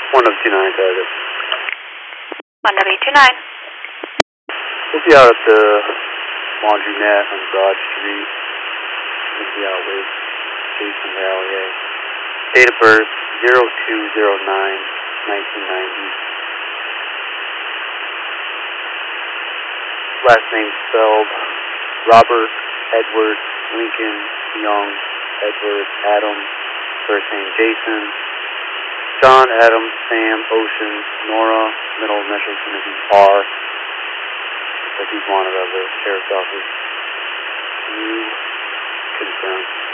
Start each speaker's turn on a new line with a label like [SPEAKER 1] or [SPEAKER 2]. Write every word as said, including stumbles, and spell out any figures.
[SPEAKER 1] one of two nine target.
[SPEAKER 2] one W two nine.
[SPEAKER 1] We'll be out at the laundromat on Broad Street. We'll be out with Jason Valier. Date of birth zero two zero nine nineteen ninety. Last name spelled Robert Edward Lincoln Young Edward Adam. First name Jason. John, Adam, Sam, Ocean, Nora. Middle initial is going to be R. But he's wanted out of the sheriff's office. You confirm.